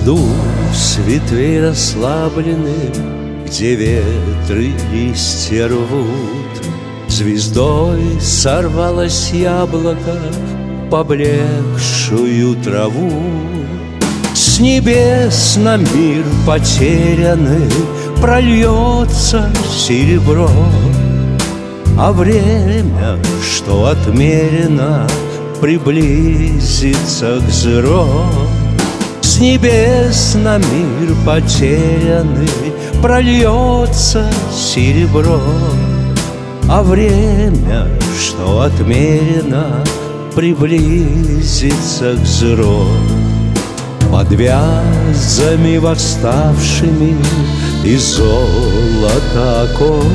саду с ветвей расслабленных, где ветры листья рвут, звездой сорвалось яблоко, поблекшую траву. С небес на мир потерянный прольется серебро, а время, что отмерено, приблизится к зеро. С небес на мир потерянный прольется серебро, а время, что отмерено, приблизится к зеро. Под вязами восставшими из золота оков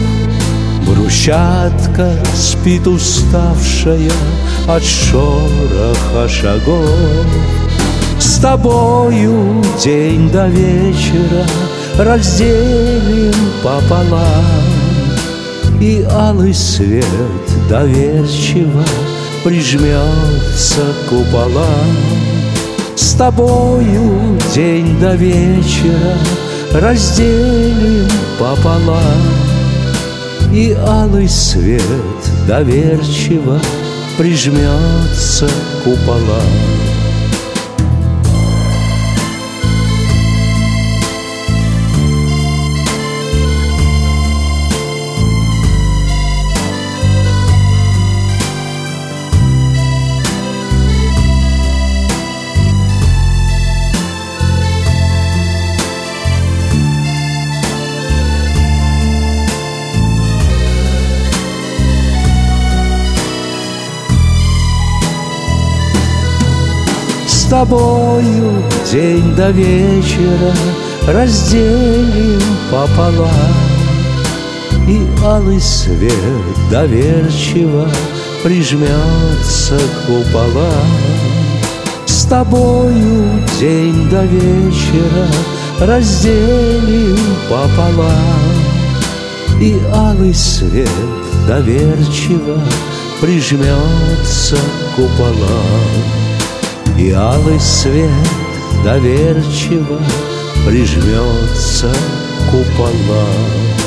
брусчатка спит уставшая от шороха шагов. С тобою день до вечера разделим пополам, и алый свет доверчиво прижмется к куполам. С тобою день до вечера разделим пополам, и алый свет доверчиво прижмется к куполам. С тобою день до вечера разделим пополам, и алый свет доверчиво прижмется к куполам. С тобою день до вечера разделим пополам, и алый свет доверчиво прижмется к куполам. И алый свет доверчиво прижмется к куполам.